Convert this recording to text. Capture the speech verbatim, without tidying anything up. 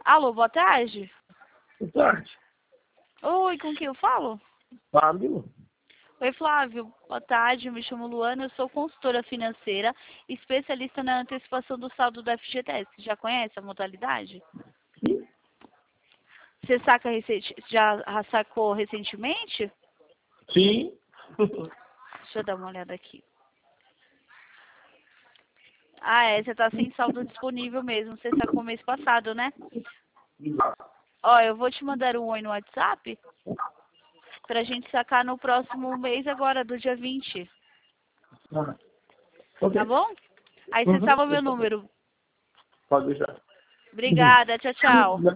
Alô, boa tarde. Boa tarde. Oi, com quem eu falo? Flávio? Oi, Flávio. Boa tarde, eu me chamo Luana, eu sou consultora financeira, especialista na antecipação do saldo do F G T S. Já conhece a modalidade? Sim. Você saca recente, já sacou recentemente? Sim. Deixa eu dar uma olhada aqui. Ah, é, você tá sem saldo disponível mesmo. Você sacou mês passado, né? Ó, eu vou te mandar um oi no WhatsApp pra gente sacar no próximo mês agora, do dia vinte. Ah, ok. Tá bom? Aí você Uhum. salva meu número. Pode deixar. Obrigada, tchau, tchau.